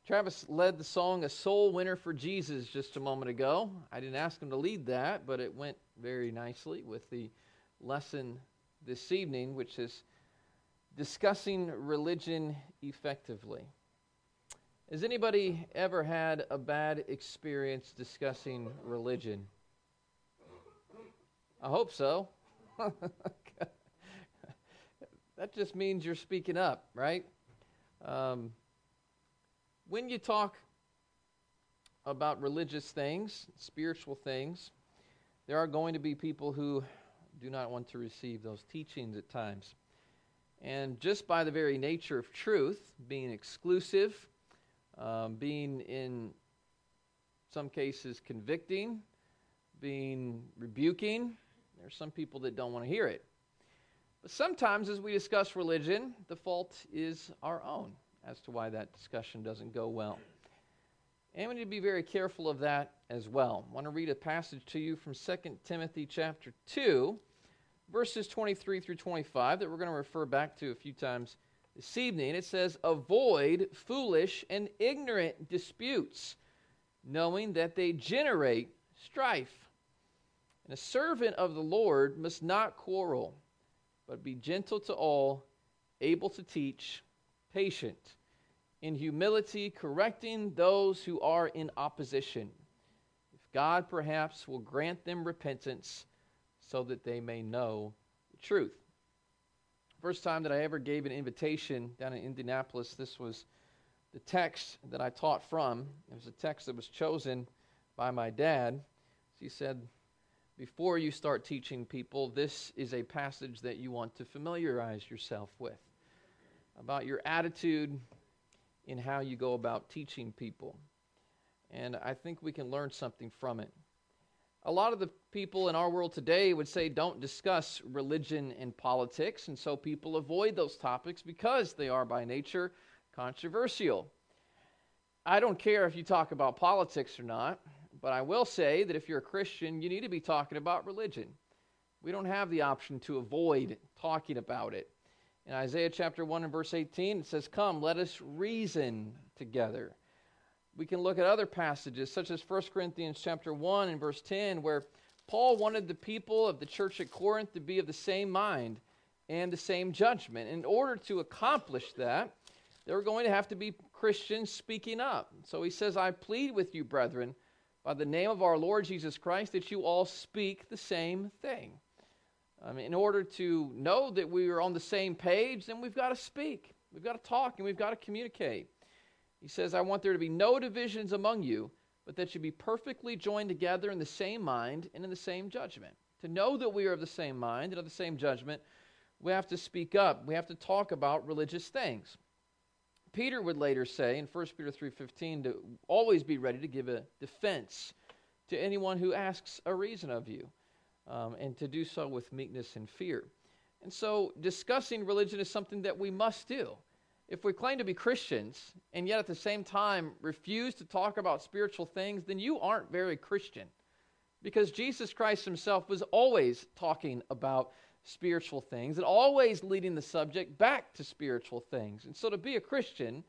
Travis led the song A Soul Winner for Jesus just a moment ago. I didn't ask him to lead that, but it went very nicely with the lesson this evening, which is discussing religion effectively. Has anybody ever had a bad experience discussing religion? I hope so. That just means you're speaking up, right? When you talk about religious things, spiritual things, there are going to be people who do not want to receive those teachings at times. And just by the very nature of truth, being exclusive, being in some cases convicting, being rebuking, there are some people that don't want to hear it. But sometimes as we discuss religion, the fault is our own as to why that discussion doesn't go well. And we need to be very careful of that as well. I want to read a passage to you from 2 Timothy chapter 2, verses 23 through 25 that we're going to refer back to a few times this evening. It says, "Avoid foolish and ignorant disputes, knowing that they generate strife. And a servant of the Lord must not quarrel, but be gentle to all, able to teach, patient, in humility, correcting those who are in opposition, if God perhaps will grant them repentance, so that they may know the truth." First time that I ever gave an invitation down in Indianapolis, this was the text that I taught from. It was a text that was chosen by my dad. He said, before you start teaching people, this is a passage that you want to familiarize yourself with, about your attitude in how you go about teaching people. And I think we can learn something from it. A lot of the people in our world today would say don't discuss religion and politics, and so people avoid those topics because they are by nature controversial. I don't care if you talk about politics or not, but I will say that if you're a Christian, you need to be talking about religion. We don't have the option to avoid talking about it. In Isaiah chapter 1 and verse 18, it says, "Come, let us reason together." We can look at other passages, such as 1 Corinthians chapter 1 and verse 10, where Paul wanted the people of the church at Corinth to be of the same mind and the same judgment. In order to accomplish that, there were going to have to be Christians speaking up. So he says, "I plead with you, brethren, by the name of our Lord Jesus Christ, that you all speak the same thing." In order to know that we are on the same page, then we've got to speak. We've got to talk and we've got to communicate. He says, "I want there to be no divisions among you, but that you be perfectly joined together in the same mind and in the same judgment." To know that we are of the same mind and of the same judgment, we have to speak up. We have to talk about religious things. Peter would later say in 1 Peter 3:15 to always be ready to give a defense to anyone who asks a reason of you, and to do so with meekness and fear. And so discussing religion is something that we must do. If we claim to be Christians and yet at the same time refuse to talk about spiritual things, then you aren't very Christian. Because Jesus Christ himself was always talking about spiritual things and always leading the subject back to spiritual things. And so to be a Christian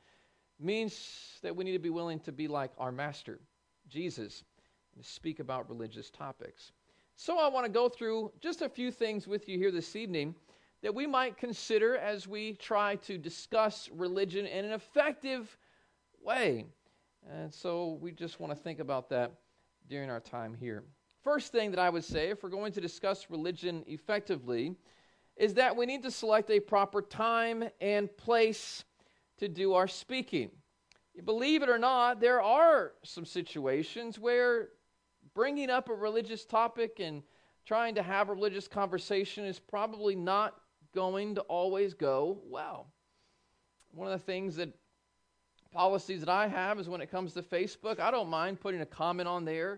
means that we need to be willing to be like our master, Jesus, and to speak about religious topics. So I want to go through just a few things with you here this evening that we might consider as we try to discuss religion in an effective way. And so we just want to think about that during our time here. First thing that I would say, if we're going to discuss religion effectively, is that we need to select a proper time and place to do our speaking. Believe it or not, there are some situations where bringing up a religious topic and trying to have a religious conversation is probably not going to always go well. One of the things policies that I have is when it comes to Facebook, I don't mind putting a comment on there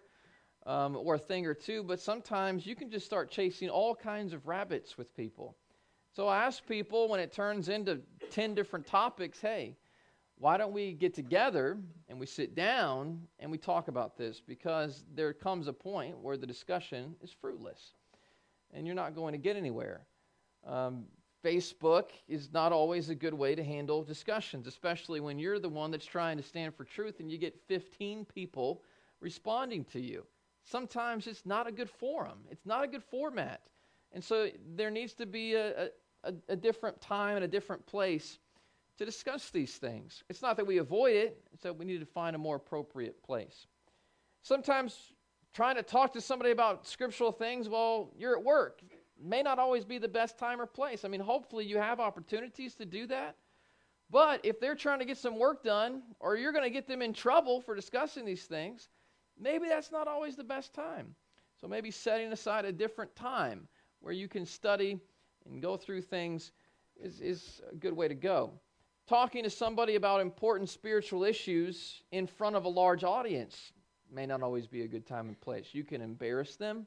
or a thing or two, but sometimes you can just start chasing all kinds of rabbits with people. So I ask people when it turns into 10 different topics, hey, why don't we get together and we sit down and we talk about this? Because there comes a point where the discussion is fruitless and you're not going to get anywhere. Facebook is not always a good way to handle discussions, especially when you're the one that's trying to stand for truth and you get 15 people responding to you. Sometimes it's not a good forum. It's not a good format. And so there needs to be a different time and a different place to discuss these things. It's not that we avoid it, it's that we need to find a more appropriate place. Sometimes trying to talk to somebody about scriptural things while you're at work may not always be the best time or place. I mean, hopefully you have opportunities to do that. But if they're trying to get some work done, or you're going to get them in trouble for discussing these things, maybe that's not always the best time. So maybe setting aside a different time where you can study and go through things is a good way to go. Talking to somebody about important spiritual issues in front of a large audience may not always be a good time and place. You can embarrass them.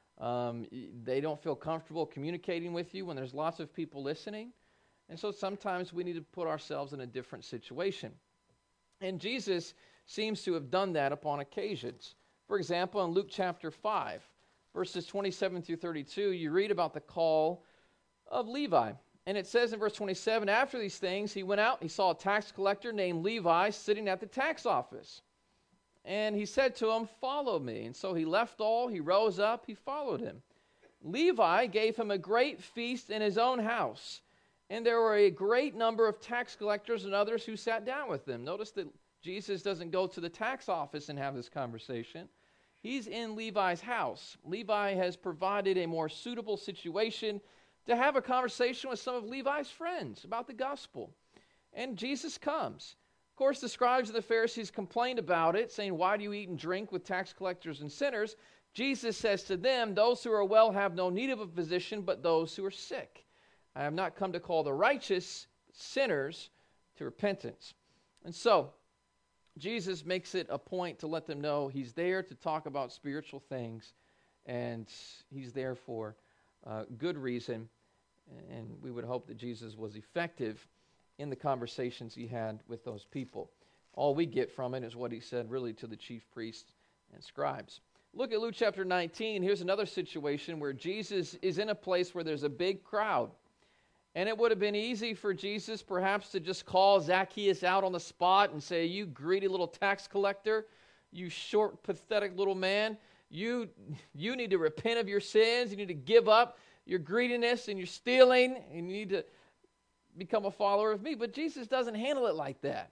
They don't feel comfortable communicating with you when there's lots of people listening. And so sometimes we need to put ourselves in a different situation. And Jesus seems to have done that upon occasions. For example, in Luke chapter 5, verses 27 through 32, you read about the call of Levi. And it says in verse 27, after these things, he went out, he saw a tax collector named Levi sitting at the tax office. And he said to him, follow me. And so he left all, he rose up, he followed him. Levi gave him a great feast in his own house. And there were a great number of tax collectors and others who sat down with them. Notice that Jesus doesn't go to the tax office and have this conversation. He's in Levi's house. Levi has provided a more suitable situation to have a conversation with some of Levi's friends about the gospel. And Jesus comes. Of course, the scribes and the Pharisees complained about it, saying, why do you eat and drink with tax collectors and sinners? Jesus says to them, those who are well have no need of a physician, but those who are sick. I have not come to call the righteous, but sinners to repentance. And so, Jesus makes it a point to let them know he's there to talk about spiritual things, and he's there for good reason. And we would hope that Jesus was effective in the conversations he had with those people. All we get from it is what he said really to the chief priests and scribes. Look at Luke chapter 19. Here's another situation where Jesus is in a place where there's a big crowd. And it would have been easy for Jesus perhaps to just call Zacchaeus out on the spot and say, you greedy little tax collector, you short, pathetic little man, you need to repent of your sins, you need to give up your greediness and your stealing, and you need to become a follower of me. But Jesus doesn't handle it like that.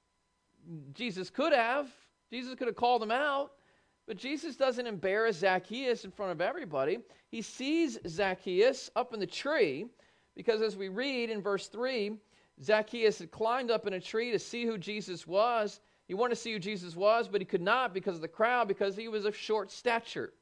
Jesus could have called him out, but Jesus doesn't embarrass Zacchaeus in front of everybody. He sees Zacchaeus up in the tree, because as we read in verse 3, Zacchaeus had climbed up in a tree to see who Jesus was. He wanted to see who Jesus was, but he could not because of the crowd, because he was of short stature.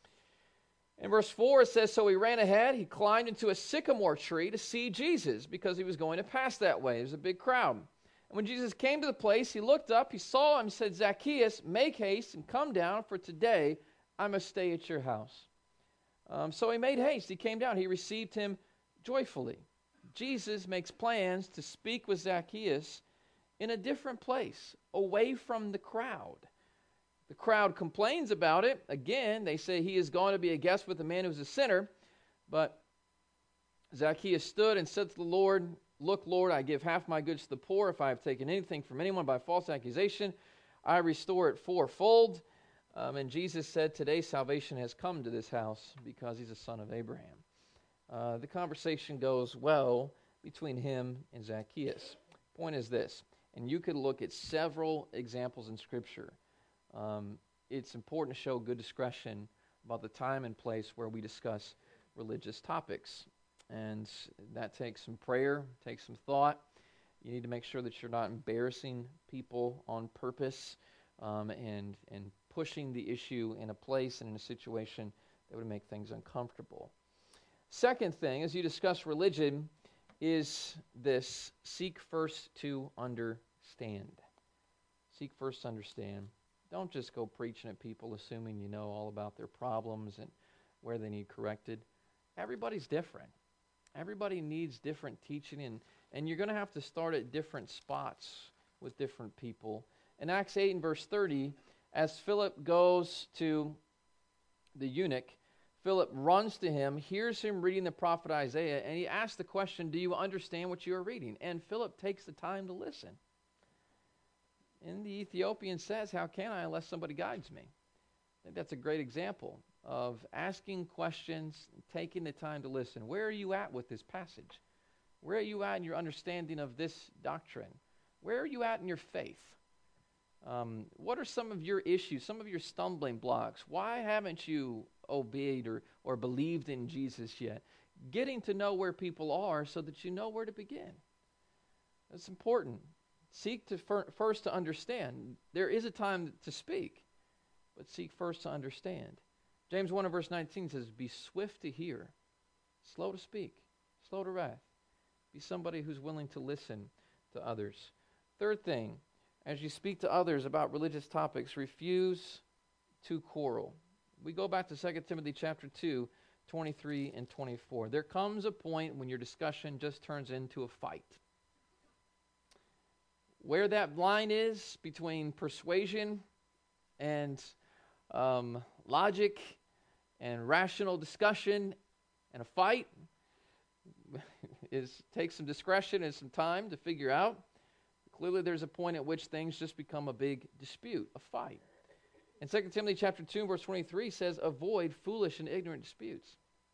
In verse 4, it says, so he ran ahead, he climbed into a sycamore tree to see Jesus, because he was going to pass that way. There's a big crowd. And when Jesus came to the place, he looked up, he saw him, said, Zacchaeus, make haste and come down, for today I must stay at your house. So he made haste, he came down, he received him joyfully. Jesus makes plans to speak with Zacchaeus in a different place, away from the crowd. The crowd complains about it. Again, they say he is going to be a guest with a man who's a sinner. But Zacchaeus stood and said to the Lord, look, Lord, I give half my goods to the poor. If I have taken anything from anyone by false accusation, I restore it fourfold. And Jesus said, today salvation has come to this house because he's a son of Abraham. The conversation goes well between him and Zacchaeus. Point is this, and you could look at several examples in Scripture. It's important to show good discretion about the time and place where we discuss religious topics. And that takes some prayer, takes some thought. You need to make sure that you're not embarrassing people on purpose and pushing the issue in a place and in a situation that would make things uncomfortable. Second thing, as you discuss religion, is this: seek first to understand. Seek first to understand. Don't just go preaching at people assuming you know all about their problems and where they need corrected. Everybody's different. Everybody needs different teaching, and you're going to have to start at different spots with different people. In Acts 8 and verse 30, as Philip goes to the eunuch, Philip runs to him, hears him reading the prophet Isaiah, and he asks the question, do you understand what you are reading? And Philip takes the time to listen. And the Ethiopian says, how can I unless somebody guides me? I think that's a great example of asking questions, taking the time to listen. Where are you at with this passage? Where are you at in your understanding of this doctrine? Where are you at in your faith? What are some of your issues, some of your stumbling blocks? Why haven't you obeyed or believed in Jesus yet? Getting to know where people are so that you know where to begin. That's important. Seek to first to understand. There is a time to speak, but seek first to understand. James 1 and verse 19 says, be swift to hear, slow to speak, slow to wrath. Be somebody who's willing to listen to others. Third thing, as you speak to others about religious topics, refuse to quarrel. We go back to 2 Timothy chapter 2, 23 and 24. There comes a point when your discussion just turns into a fight. Where that line is between persuasion and logic and rational discussion and a fight takes some discretion and some time to figure out. Clearly there's a point at which things just become a big dispute, a fight. And 2 Timothy chapter 2 verse 23 says, avoid foolish and ignorant disputes.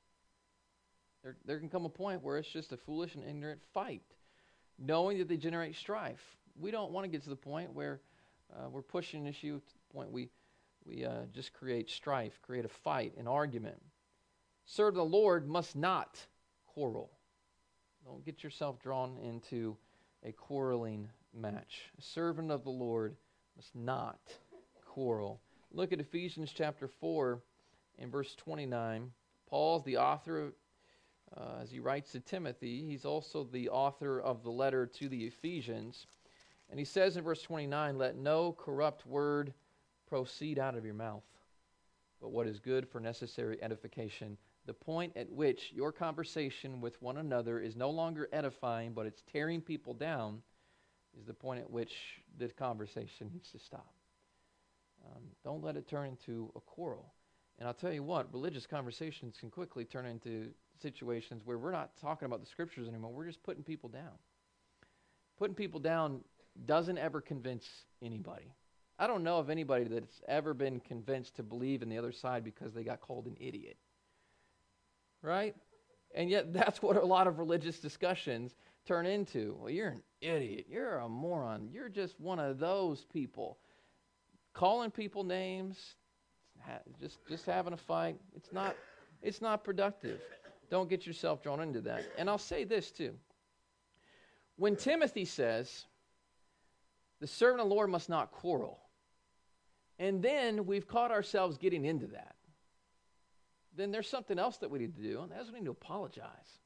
There can come a point where it's just a foolish and ignorant fight, knowing that they generate strife. We don't want to get to the point where we're pushing an issue to the point we just create strife, create a fight, an argument. Serve the Lord must not quarrel. Don't get yourself drawn into a quarreling match. A servant of the Lord must not quarrel. Look at Ephesians chapter 4 and verse 29. Paul's the author, as he writes to Timothy, he's also the author of the letter to the Ephesians. And he says in verse 29, let no corrupt word proceed out of your mouth, but what is good for necessary edification. The point at which your conversation with one another is no longer edifying, but it's tearing people down, is the point at which the conversation needs to stop. Don't let it turn into a quarrel. And I'll tell you what, religious conversations can quickly turn into situations where we're not talking about the scriptures anymore. We're just putting people down. Putting people down doesn't ever convince anybody. I don't know of anybody that's ever been convinced to believe in the other side because they got called an idiot. Right? And yet that's what a lot of religious discussions turn into. Well, you're an idiot. You're a moron. You're just one of those people. Calling people names, just having a fight, it's not productive. Don't get yourself drawn into that. And I'll say this too. When Timothy says, the servant of the Lord must not quarrel, and then we've caught ourselves getting into that, then there's something else that we need to do, and that's we need to apologize.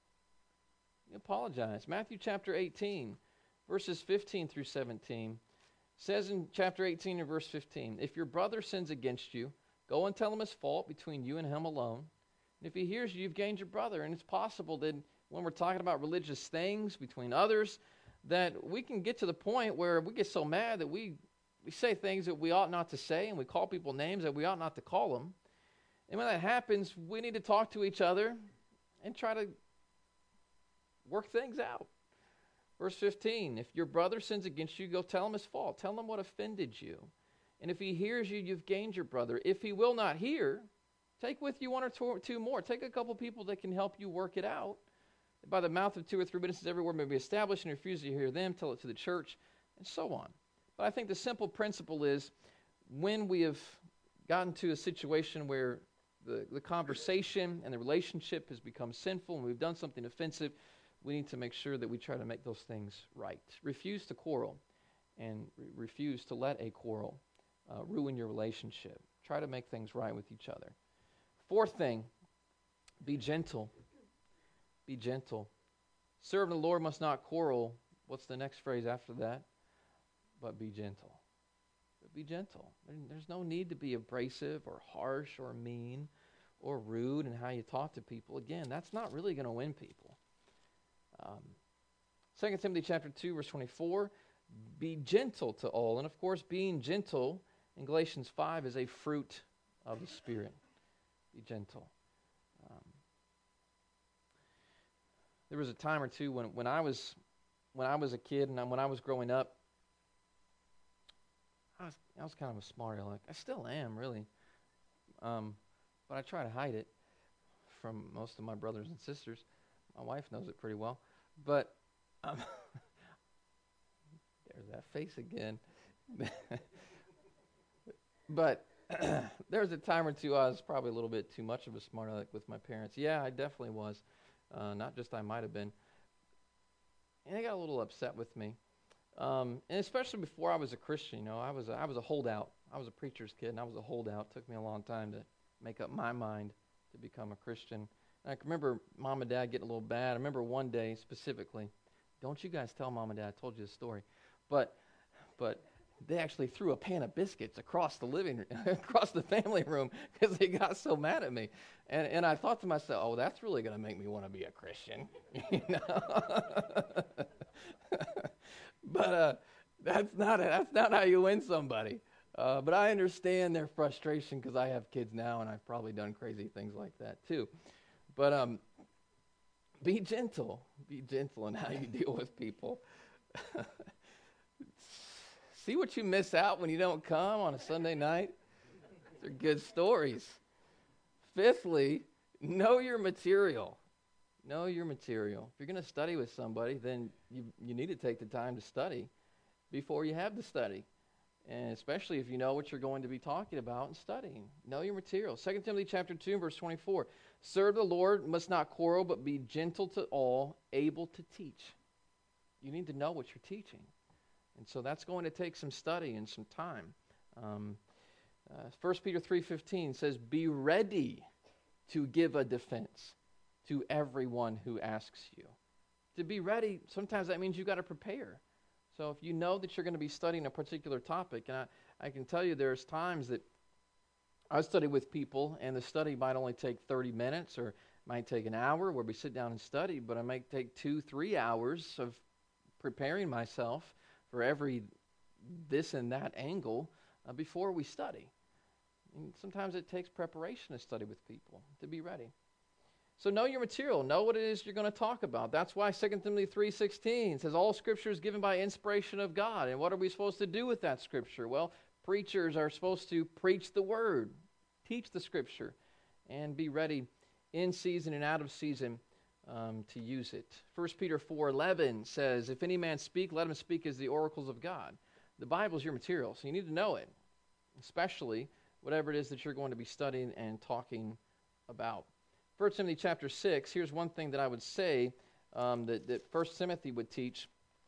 Apologize. Matthew chapter 18, verses 15 through 17, says in chapter 18 and verse 15, if your brother sins against you, go and tell him his fault between you and him alone. And if he hears you, you've gained your brother. And it's possible that when we're talking about religious things between others, that we can get to the point where we get so mad that we say things that we ought not to say, and we call people names that we ought not to call them. And when that happens, we need to talk to each other and try to work things out. Verse 15, if your brother sins against you, go tell him his fault. Tell him what offended you. And if he hears you, you've gained your brother. If he will not hear, take with you one or two more. Take a couple people that can help you work it out. By the mouth of 2 or 3 witnesses, every word may be established, and refuse to hear them, tell it to the church, and so on. But I think the simple principle is when we have gotten to a situation where the conversation and the relationship has become sinful and we've done something offensive, we need to make sure that we try to make those things right. Refuse to quarrel and refuse to let a quarrel ruin your relationship. Try to make things right with each other. Fourth thing, be gentle. Be gentle. Serve the Lord must not quarrel. What's the next phrase after that? But be gentle. But be gentle. There's no need to be abrasive or harsh or mean or rude in how you talk to people. Again, that's not really going to win people. 2 Timothy chapter 2, verse 24, be gentle to all. And of course, being gentle in Galatians 5 is a fruit of the Spirit. Be gentle. there was a time or two when I was a kid and when I was growing up, I was kind of a smart aleck. I still am, really. But I try to hide it from most of my brothers and sisters. My wife knows it pretty well. But there's that face again. But there was a time or two I was probably a little bit too much of a smart aleck with my parents. Yeah, I definitely was. Not just I might have been. And they got a little upset with me. And especially before I was a Christian, I was a holdout. I was a preacher's kid, and I was a holdout. It took me a long time to make up my mind to become a Christian. And I can remember Mom and Dad getting a little bad. I remember one day specifically, don't you guys tell Mom and Dad I told you this story, but they actually threw a pan of biscuits across the family room because they got so mad at me. And I thought to myself, oh, that's really going to make me want to be a Christian, But that's not how you win somebody. But I understand their frustration because I have kids now, and I've probably done crazy things like that too. But be gentle. Be gentle in how you deal with people. See what you miss out when you don't come on a Sunday night? They're good stories. Fifthly, know your material. Know your material. If you're going to study with somebody, then you need to take the time to study before you have the study. And especially if you know what you're going to be talking about and studying. Know your material. 2 Timothy chapter 2, verse 24. Serve the Lord, must not quarrel, but be gentle to all, able to teach. You need to know what you're teaching. And so that's going to take some study and some time. 1 Peter 3:15 says, be ready to give a defense to everyone who asks you. To be ready, sometimes that means you've got to prepare. So if you know that you're going to be studying a particular topic, and I can tell you there's times that I study with people, and the study might only take 30 minutes or might take an hour where we sit down and study, but I might take 2-3 hours of preparing myself for every this and that angle before we study. And sometimes it takes preparation to study with people, to be ready. So know your material. Know what it is you're going to talk about. That's why 2 Timothy 3:16 says all Scripture is given by inspiration of God. And what are we supposed to do with that Scripture? Well, preachers are supposed to preach the Word, teach the Scripture, and be ready in season and out of season to use it. 1 Peter 4:11 says, if any man speak, let him speak as the oracles of God. The Bible is your material, so you need to know it, especially whatever it is that you're going to be studying and talking about. 1 Timothy chapter 6, here's one thing that I would say that 1 Timothy would teach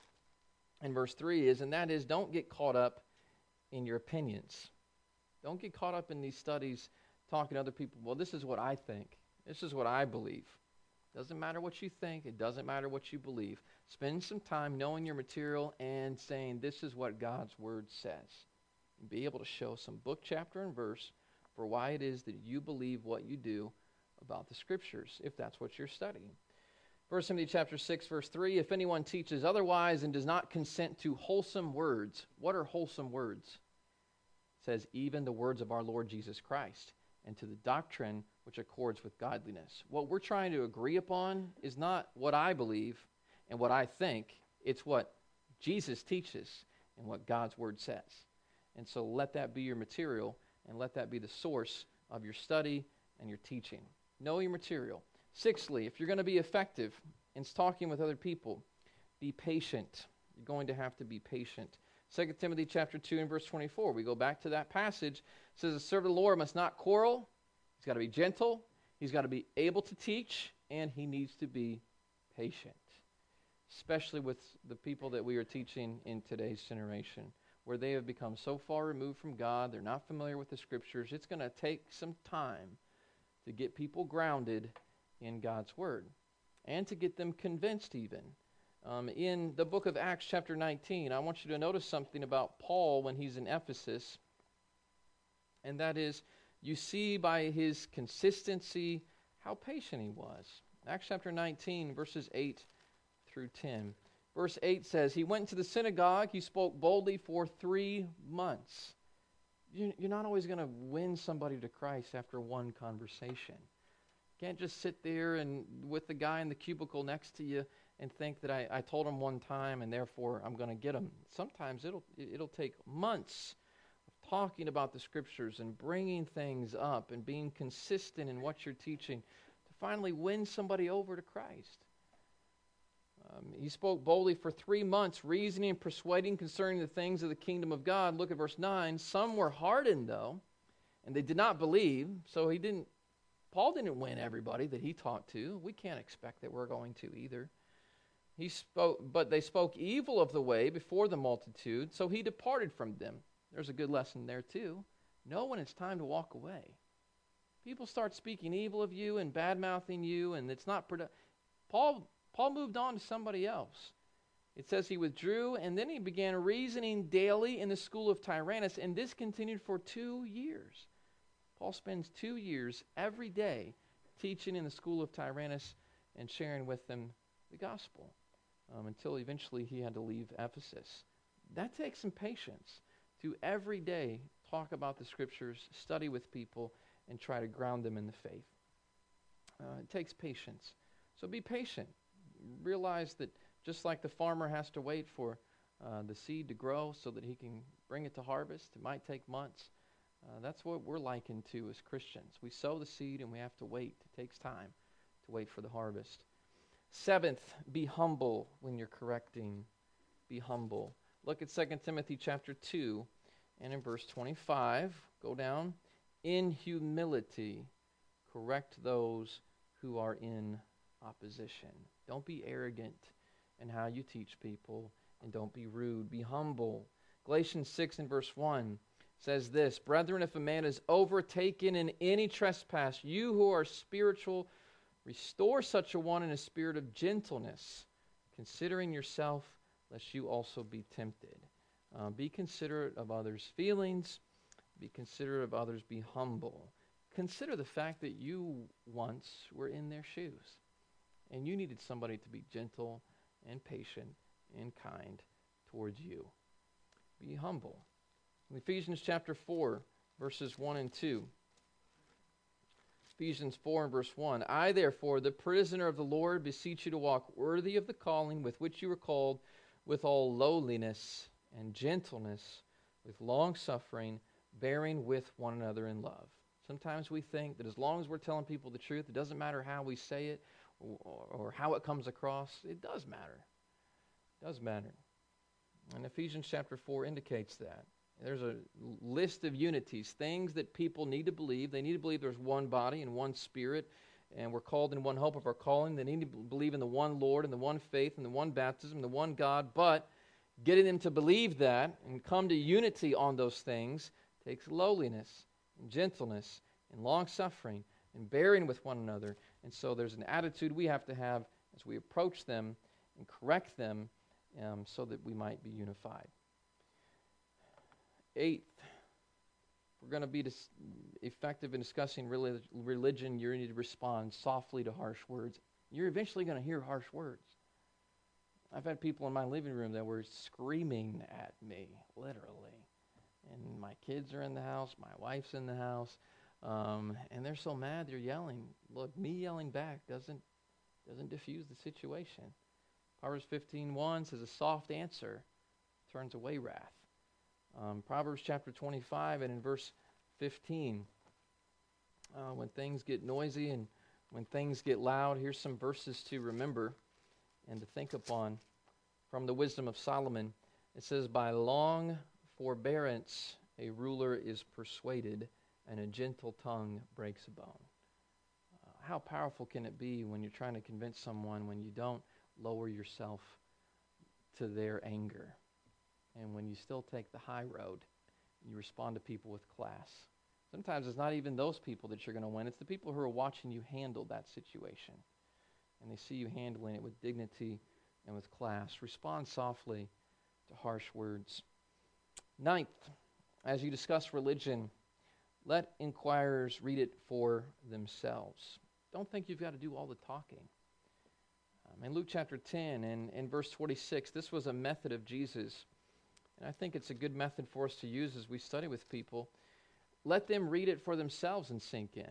in verse 3 is, and that is, don't get caught up in your opinions. Don't get caught up in these studies talking to other people. Well, this is what I think. This is what I believe. Doesn't matter what you think. It doesn't matter what you believe. Spend some time knowing your material and saying, this is what God's Word says. And be able to show some book, chapter, and verse for why it is that you believe what you do about the Scriptures, if that's what you're studying. 1 Timothy chapter 6, verse 3, if anyone teaches otherwise and does not consent to wholesome words. What are wholesome words? It says, even the words of our Lord Jesus Christ, and to the doctrine which accords with godliness. What we're trying to agree upon is not what I believe and what I think. It's what Jesus teaches and what God's Word says. And so let that be your material, and let that be the source of your study and your teaching. Know your material. Sixthly, if you're going to be effective in talking with other people, be patient. You're going to have to be patient. 2 Timothy chapter 2 and verse 24. We go back to that passage. It says, the servant of the Lord must not quarrel. He's got to be gentle. He's got to be able to teach. And he needs to be patient. Especially with the people that we are teaching in today's generation, where they have become so far removed from God, they're not familiar with the Scriptures. It's going to take some time to get people grounded in God's Word, and to get them convinced even. In the book of Acts chapter 19, I want you to notice something about Paul when he's in Ephesus, and that is, you see by his consistency how patient he was. Acts chapter 19, verses 8 through 10. Verse 8 says, he went to the synagogue, he spoke boldly for 3 months. You're not always going to win somebody to Christ after one conversation. Can't just sit there and with the guy in the cubicle next to you and think that I told him one time and therefore I'm going to get him. Sometimes it'll take months of talking about the Scriptures and bringing things up and being consistent in what you're teaching to finally win somebody over to Christ. He spoke boldly for 3 months, reasoning and persuading concerning the things of the kingdom of God. Look at verse 9. Some were hardened, though, and they did not believe. So Paul didn't win everybody that he taught to. We can't expect that we're going to either. But they spoke evil of the way before the multitude, so he departed from them. There's a good lesson there too. Know when it's time to walk away. People start speaking evil of you and bad-mouthing you, and it's not productive. Paul moved on to somebody else. It says he withdrew, and then he began reasoning daily in the school of Tyrannus, and this continued for 2 years. Paul spends 2 years every day teaching in the school of Tyrannus and sharing with them the gospel until eventually he had to leave Ephesus. That takes some patience to every day talk about the Scriptures, study with people, and try to ground them in the faith. It takes patience. So be patient. Realize that just like the farmer has to wait for the seed to grow so that he can bring it to harvest, it might take months. That's what we're likened to as Christians. We sow the seed and we have to wait. It takes time to wait for the harvest. 7th, be humble when you're correcting. Be humble. Look at 2 Timothy chapter 2 and in verse 25. Go down. In humility, correct those who are in opposition. Don't be arrogant in how you teach people, and don't be rude. Be humble. Galatians 6 and verse 1 says this, Brethren, if a man is overtaken in any trespass, you who are spiritual, restore such a one in a spirit of gentleness, considering yourself, lest you also be tempted. Be considerate of others' feelings. Be considerate of others. Be humble. Consider the fact that you once were in their shoes, and you needed somebody to be gentle and patient and kind towards you. Be humble. In Ephesians chapter 4, verses 1 and 2. Ephesians 4 and verse 1. I, therefore, the prisoner of the Lord, beseech you to walk worthy of the calling with which you were called, with all lowliness and gentleness, with long-suffering, bearing with one another in love. Sometimes we think that as long as we're telling people the truth, it doesn't matter how we say it or how it comes across. It does matter. It does matter. And Ephesians chapter 4 indicates that. There's a list of unities, things that people need to believe. They need to believe there's one body and one Spirit, and we're called in one hope of our calling. They need to believe in the one Lord and the one faith and the one baptism and the one God. But getting them to believe that and come to unity on those things takes lowliness and gentleness and long-suffering and bearing with one another. And so there's an attitude we have to have as we approach them and correct them so that we might be unified. 8th, we're going to be effective in discussing religion. You need to respond softly to harsh words. You're eventually going to hear harsh words. I've had people in my living room that were screaming at me, literally. And my kids are in the house, my wife's in the house, and they're so mad they're yelling. Look, me yelling back doesn't diffuse the situation. Proverbs 15:1 says a soft answer turns away wrath. Proverbs chapter 25 and in verse 15, when things get noisy and when things get loud, here's some verses to remember and to think upon from the wisdom of Solomon. It says, by long forbearance a ruler is persuaded, and a gentle tongue breaks a bone. How powerful can it be when you're trying to convince someone when you don't lower yourself to their anger? And when you still take the high road, you respond to people with class. Sometimes it's not even those people that you're going to win. It's the people who are watching you handle that situation. And they see you handling it with dignity and with class. Respond softly to harsh words. 9th, as you discuss religion, let inquirers read it for themselves. Don't think you've got to do all the talking. In Luke chapter 10 and in verse 26, this was a method of Jesus. And I think it's a good method for us to use as we study with people. Let them read it for themselves and sink in.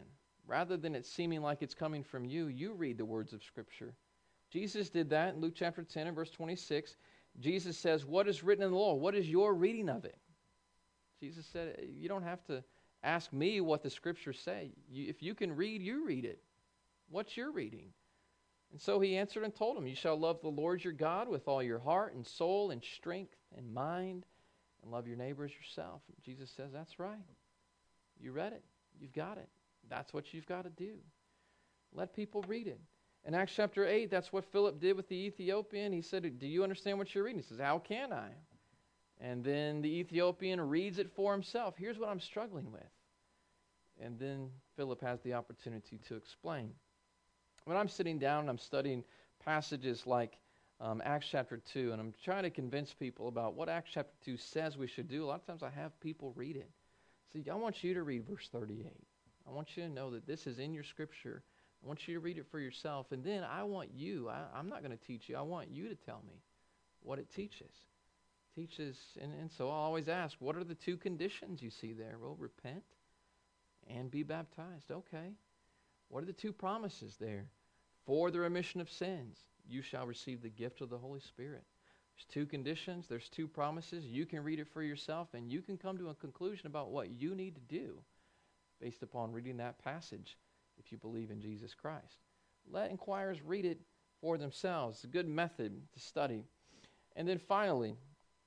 Rather than it seeming like it's coming from you, you read the words of Scripture. Jesus did that in Luke chapter 10 and verse 26. Jesus says, what is written in the law? What is your reading of it? Jesus said, you don't have to ask me what the Scriptures say. If you can read, you read it. What's your reading? And so he answered and told him, you shall love the Lord your God with all your heart and soul and strength and mind, and love your neighbor as yourself. And Jesus says, that's right. You read it. You've got it. That's what you've got to do. Let people read it. In Acts chapter 8, that's what Philip did with the Ethiopian. He said, do you understand what you're reading? He says, how can I? And then the Ethiopian reads it for himself. Here's what I'm struggling with. And then Philip has the opportunity to explain. When I'm sitting down and I'm studying passages like Acts chapter 2, and I'm trying to convince people about what Acts chapter 2 says we should do, a lot of times I have people read it. See, I want you to read verse 38. I want you to know that this is in your Scripture. I want you to read it for yourself. And then I want you, I'm not going to teach you, I want you to tell me what it teaches. And so I'll always ask, what are the two conditions you see there? Well, repent and be baptized. Okay. What are the two promises there? For the remission of sins, you shall receive the gift of the Holy Spirit. There's two conditions, there's two promises. You can read it for yourself, and you can come to a conclusion about what you need to do based upon reading that passage if you believe in Jesus Christ. Let inquirers read it for themselves. It's a good method to study. And then finally,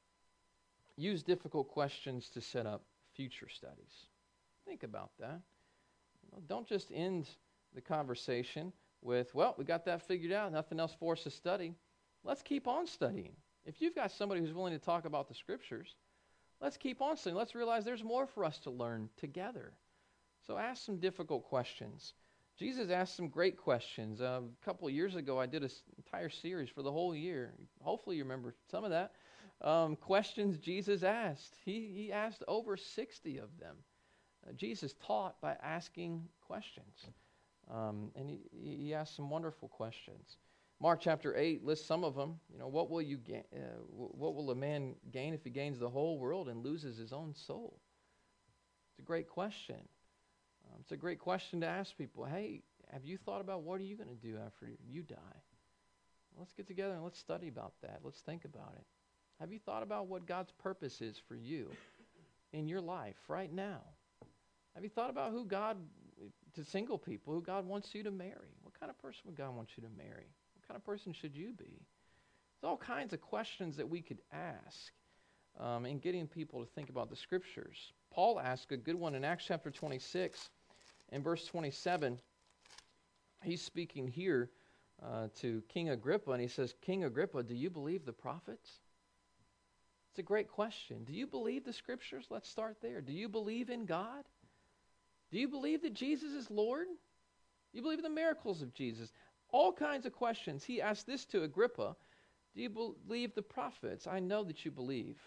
use difficult questions to set up future studies. Think about that. Don't just end the conversation with, well, we got that figured out, nothing else for us to study. Let's keep on studying. If you've got somebody who's willing to talk about the Scriptures, let's keep on studying. Let's realize there's more for us to learn together. So ask some difficult questions. Jesus asked some great questions. A couple of years ago, I did an entire series for the whole year. Hopefully you remember some of that. Questions Jesus asked. He asked over 60 of them. Jesus taught by asking questions. And he asked some wonderful questions. Mark chapter 8 lists some of them. What will you gain? What will a man gain if he gains the whole world and loses his own soul? It's a great question. It's a great question to ask people. Hey, have you thought about what are you going to do after you die? Let's get together and let's study about that. Let's think about it. Have you thought about what God's purpose is for you in your life right now? Have you thought about to single people, who God wants you to marry? What kind of person would God want you to marry? What kind of person should you be? There's all kinds of questions that we could ask in getting people to think about the Scriptures. Paul asked a good one in Acts chapter 26 and verse 27. He's speaking here to King Agrippa, and he says, King Agrippa, do you believe the prophets? It's a great question. Do you believe the Scriptures? Let's start there. Do you believe in God? Do you believe that Jesus is Lord? Do you believe in the miracles of Jesus? All kinds of questions. He asked this to Agrippa. Do you believe the prophets? I know that you believe.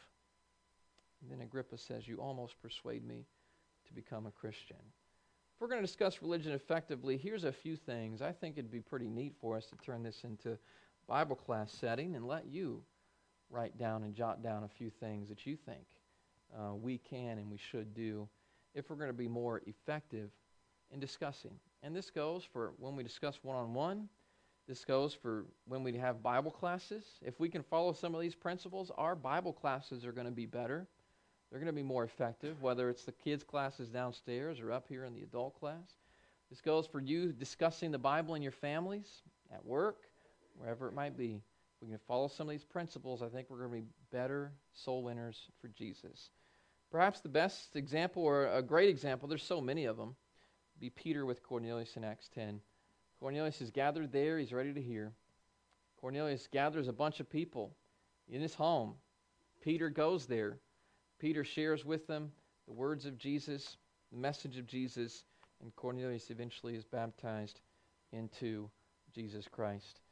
And then Agrippa says, you almost persuade me to become a Christian. If we're going to discuss religion effectively, here's a few things. I think it'd be pretty neat for us to turn this into Bible class setting and let you write down and jot down a few things that you think we can and we should do if we're going to be more effective in discussing. And this goes for when we discuss one-on-one. This goes for when we have Bible classes. If we can follow some of these principles, our Bible classes are going to be better. They're going to be more effective, whether it's the kids' classes downstairs or up here in the adult class. This goes for you discussing the Bible in your families, at work, wherever it might be. If we can follow some of these principles, I think we're going to be better soul winners for Jesus. Perhaps the best example, or a great example, there's so many of them, be Peter with Cornelius in Acts 10. Cornelius is gathered there. He's ready to hear. Cornelius gathers a bunch of people in his home. Peter goes there. Peter shares with them the words of Jesus, the message of Jesus, and Cornelius eventually is baptized into Jesus Christ.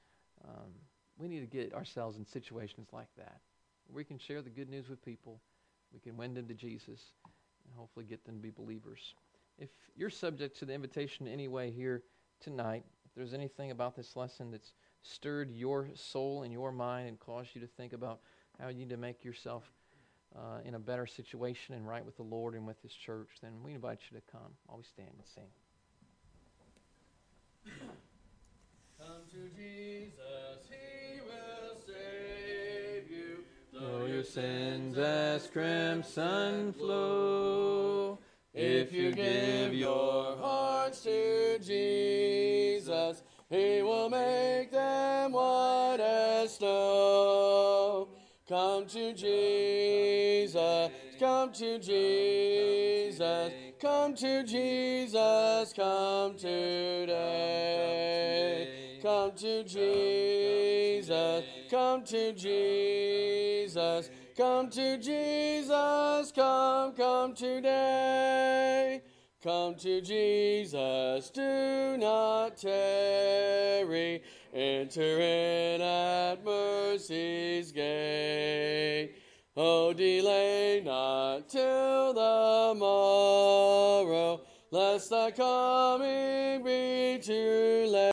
We need to get ourselves in situations like that. We can share the good news with people. We can win them to Jesus and hopefully get them to be believers. If you're subject to the invitation in any way here tonight, if there's anything about this lesson that's stirred your soul and your mind and caused you to think about how you need to make yourself in a better situation and right with the Lord and with His church, then we invite you to come. Always stand and sing. Come to Jesus, he will save you. Though your sins as crimson flow, If you give your hearts to Jesus, he will make them white as snow. Come to Jesus, come to Jesus, come to Jesus, come today. Come to Jesus, come to Jesus, come to Jesus, come today. Come to Jesus, do not tarry, enter in at mercy's gate. Oh, delay not till the morrow, lest thy coming be too late.